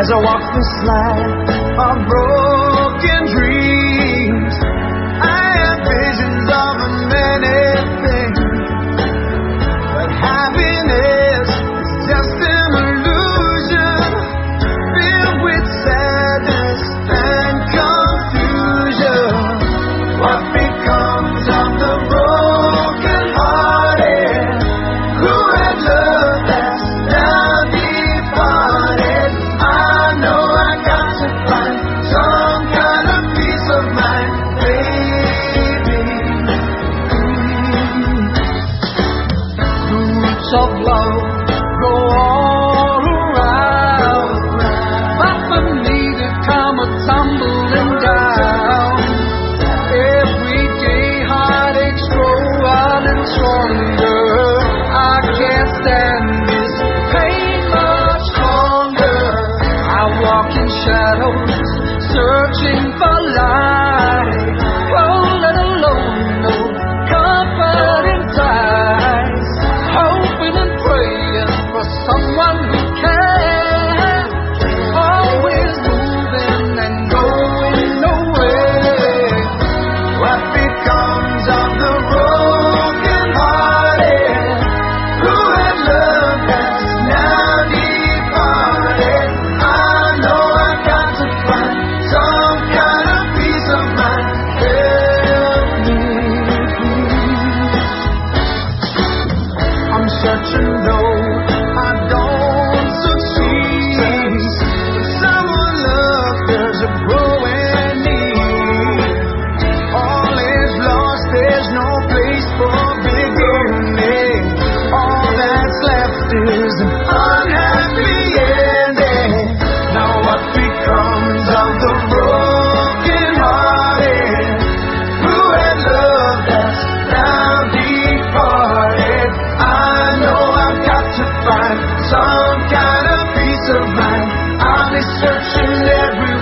as I walk this life of broken dreams. I have visions of many things, but happiness is just an illusion filled with sadness and confusion. What becomes of the broken hearted who had loved that's now departed? I know I got to find some kind of peace of mind, baby. The roots of love go all around, but for me to come a tumbling down. Every day heartaches grow on and stronger. I can't stand this pain much longer. I walk in shadows, searching for light. Oh, let alone no comfort in sight. Hoping and praying for someone who can. Always moving and going nowhere. What becomes of the broken hearted who had loved that's now departed? I know I got to find some kind of peace of mind. Help me, please. I'm searching though I don't succeed. When someone loves, there's a growing need. All is lost, there's no place for beginning. All that's left is an unhappy ending. Now what becomes of the broken hearted who had loved that's now departed? I know I've got to find some kind of peace of mind. I'll be searching everywhere